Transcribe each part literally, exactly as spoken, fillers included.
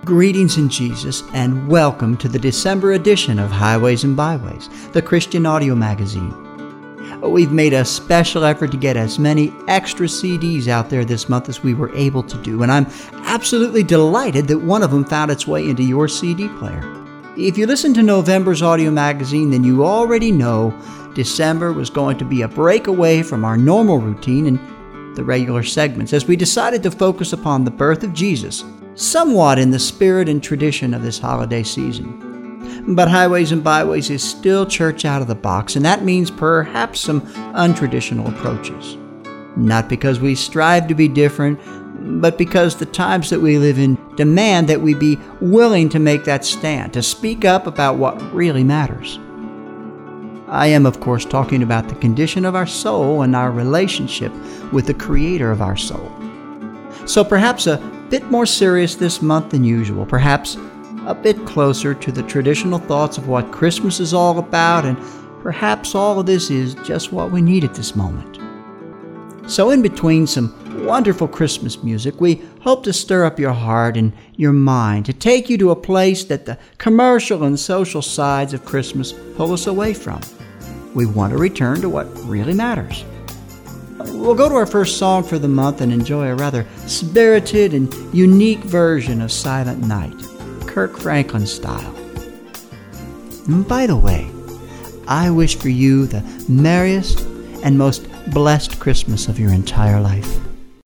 Greetings in Jesus, and welcome to the December edition of Highways and Byways, the Christian audio magazine. We've made a special effort to get as many extra C Ds out there this month as we were able to do, and I'm absolutely delighted that one of them found its way into your C D player. If you listened to November's audio magazine, then you already know December was going to be a break away from our normal routine and the regular segments, as we decided to focus upon the birth of Jesus, somewhat in the spirit and tradition of this holiday season. But Highways and Byways is still church out of the box, and that means perhaps some untraditional approaches. Not because we strive to be different, but because the times that we live in demand that we be willing to make that stand, to speak up about what really matters. I am, of course, talking about the condition of our soul and our relationship with the Creator of our soul. So perhaps a bit more serious this month than usual, perhaps a bit closer to the traditional thoughts of what Christmas is all about, and perhaps all of this is just what we need at this moment. So in between some wonderful Christmas music, we hope to stir up your heart and your mind, to take you to a place that the commercial and social sides of Christmas pull us away from. We want to return to what really matters. We'll go to our first song for the month and enjoy a rather spirited and unique version of Silent Night, Kirk Franklin style. And by the way, I wish for you the merriest and most blessed Christmas of your entire life.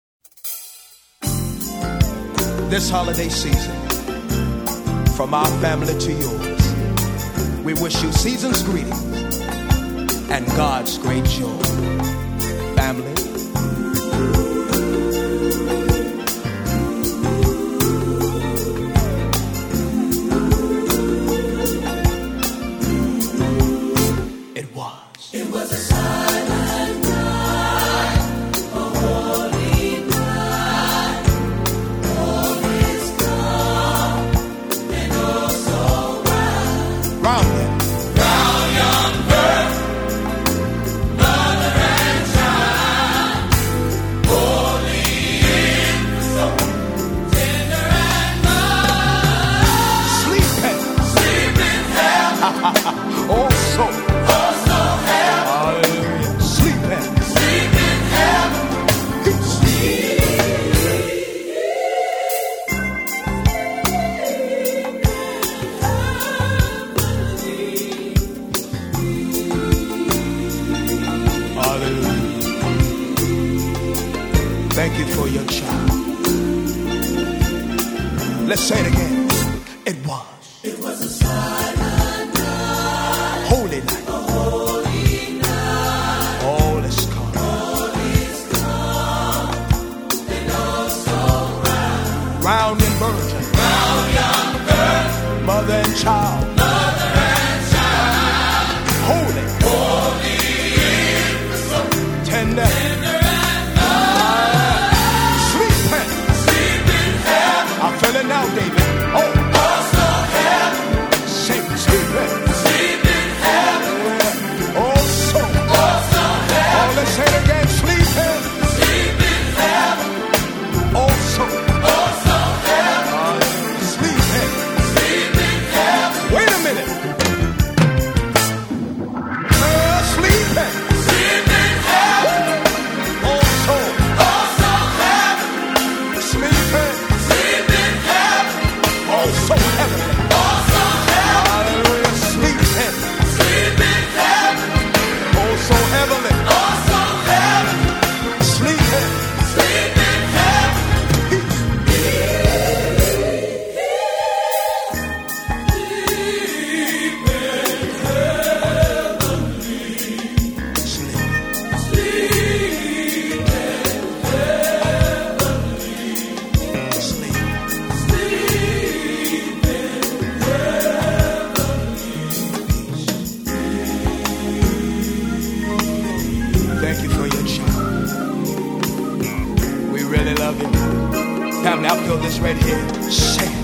This holiday season, from our family to yours, we wish you season's greetings and God's great joy. Family. It was. It was a silent night, a holy night. All is calm and oh so wild. Round it. Round young birth, mother and child, holy infant, tender and mild. Sleeping, sleeping heaven, oh so. Thank you for your child. Let's say it again. It was. It was a silent night. Holy night. A holy night. All is calm. All is calm. And all so round. Round and virgin. Round young girl. Mother and child. Mother and child. Holy. Holy infant. Tender. Tender. Feeling now, David. Oh, also heaven. Sing, sleeping. Sleeping heaven. Also. Also heaven. Oh, let's say it again. Sleeping. Sleeping heaven. Also. Also heaven. Uh, sleeping. Sleeping heaven. Wait a minute. Uh, sleeping. Sleeping heaven. Also. Also heaven. Sleeping. So heavenly. Also heaven. Hallelujah. Sleeping. Sleeping heaven. Oh, so heavenly. Also heaven. Sleeping. Sleeping heaven. Sleeping heavenly. Sleeping. Sleeping heavenly. Sleeping. Thank you for your child. We really love you. Family, I feel this right here. Say it.